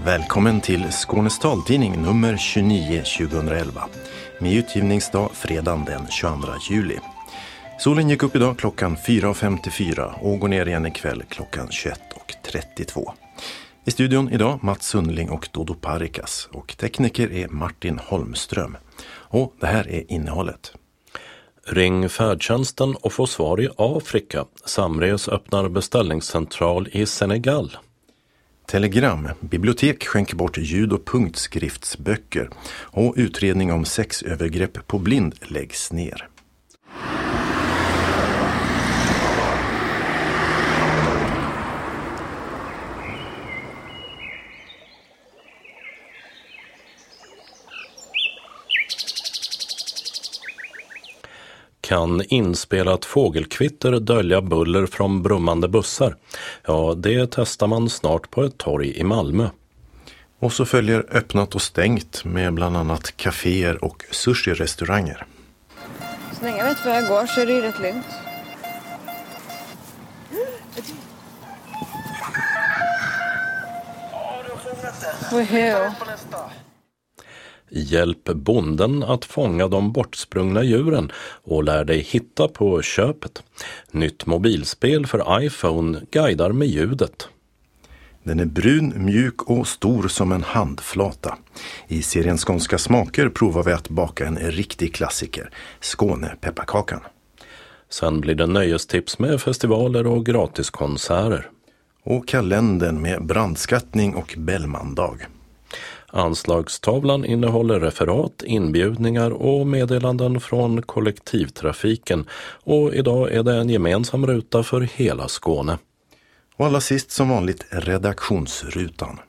Välkommen till Skånes taltidning nummer 29 2011 med utgivningsdag fredagen den 22 juli. Solen gick upp idag klockan 4.54 och går ner igen ikväll klockan 21.32. I studion idag Mats Sundling och Dodo Parikas och tekniker är Martin Holmström. Och det här är innehållet. Ring färdtjänsten och få svar i Afrika. Samres öppnar beställningscentral i Senegal. Telegram. Bibliotek skänker bort ljud- och punktskriftsböcker. Och utredning om sexövergrepp på blind läggs ner. Kan inspelat fågelkvitter dölja buller från brummande bussar? Ja, det testar man snart på ett torg i Malmö. Och så följer öppnat och stängt med bland annat kaféer och sushi-restauranger. Så länge jag vet var jag går så är det ju rätt lugnt. Ja, du har fångat det. Woho! På nästa. Hjälp bonden att fånga de bortsprungna djuren och lär dig hitta på köpet. Nytt mobilspel för iPhone guidar med ljudet. Den är brun, mjuk och stor som en handflata. I serien Skånska smaker provar vi att baka en riktig klassiker, Skåne-pepparkakan. Sen blir det nöjestips med festivaler och gratiskonserter. Och kalendern med brandskattning och Bellmandag. Anslagstavlan innehåller referat, inbjudningar och meddelanden från kollektivtrafiken och idag är det en gemensam ruta för hela Skåne. Och allra sist som vanligt redaktionsrutan.